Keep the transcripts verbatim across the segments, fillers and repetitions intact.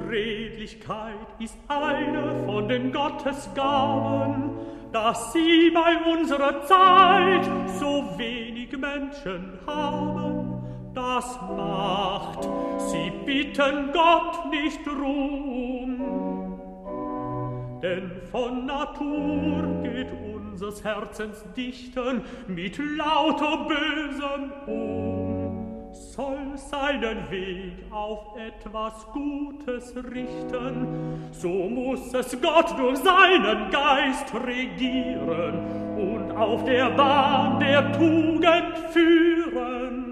Redlichkeit ist eine von den Gottesgaben, dass sie bei unserer Zeit so wenig Menschen haben. Das macht, sie bitten Gott nicht drum. Denn von Natur geht unseres Herzens Dichten mit lauter Bösem um. Soll seinen Weg auf etwas Gutes richten, so muss es Gott durch seinen Geist regieren und auf der Bahn der Tugend führen.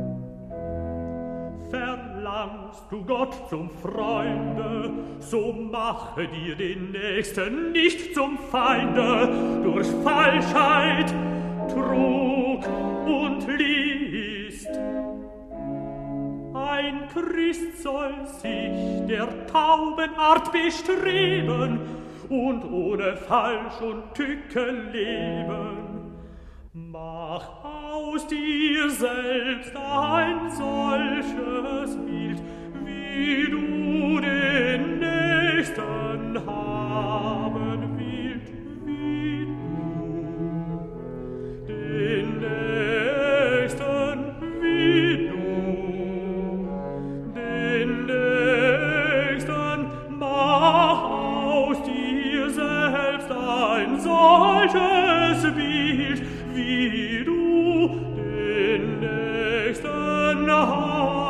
Verlangst du Gott zum Freunde, so mache dir den Nächsten nicht zum Feinde durch Falschheit, Trug und List. Ein Christ soll sich der Taubenart bestreben und ohne Falsch und Tücke leben. Mach aus dir selbst ein solches Bild, wie du den Nächsten haben willst, wie du den Nächsten, wie du den Nächsten. Mach aus dir selbst ein solches Bild, wie du den Nächsten hast.